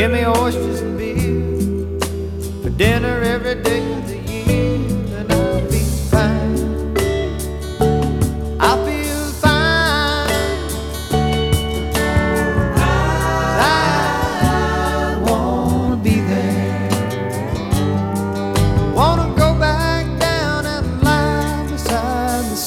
Give me oysters and beer for dinner every day of the